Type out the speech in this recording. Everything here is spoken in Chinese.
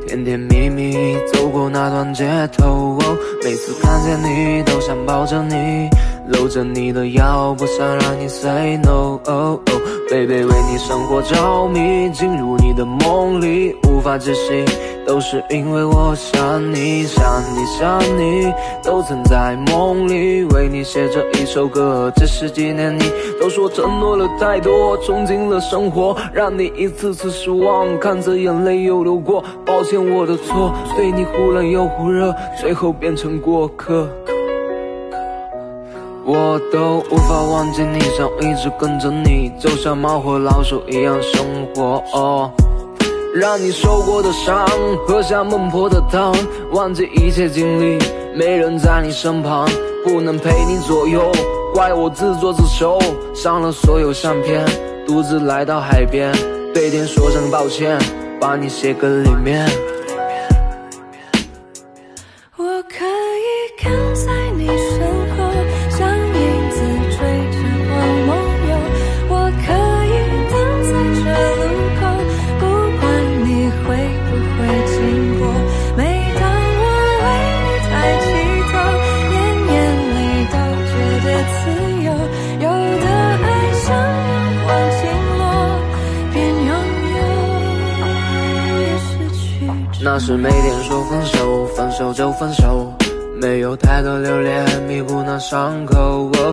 甜甜蜜蜜走过那段街头，每次看见你都想抱着你，搂着你的腰，不想让你 say no。Baby 为你生活着迷，进入你的梦里无法窒息，都是因为我想你，想你，想你，都曾在梦里为你写着一首歌。这十几年你都说承诺了太多，憧憬了生活，让你一次次失望，看着眼泪又流过。抱歉我的错，对你忽冷又忽热，最后变成过客。我都无法忘记你，想一直跟着你，就像猫和老鼠一样生活。让你受过的伤，喝下孟婆的汤，忘记一切经历，没人在你身旁，不能陪你左右，怪我自作自受，伤了所有相片，独自来到海边，对天说声抱歉，把你写歌里面。 我可以跟在你身后，像影子追着我梦游，我可以等在这路口，不管你会不会经过。每当我为你抬起头，连眼泪都觉得自由，有的爱像阳光倾落，边拥有也失去。 那是每天说分手，分手就分手，没有太多留恋弥补那伤口。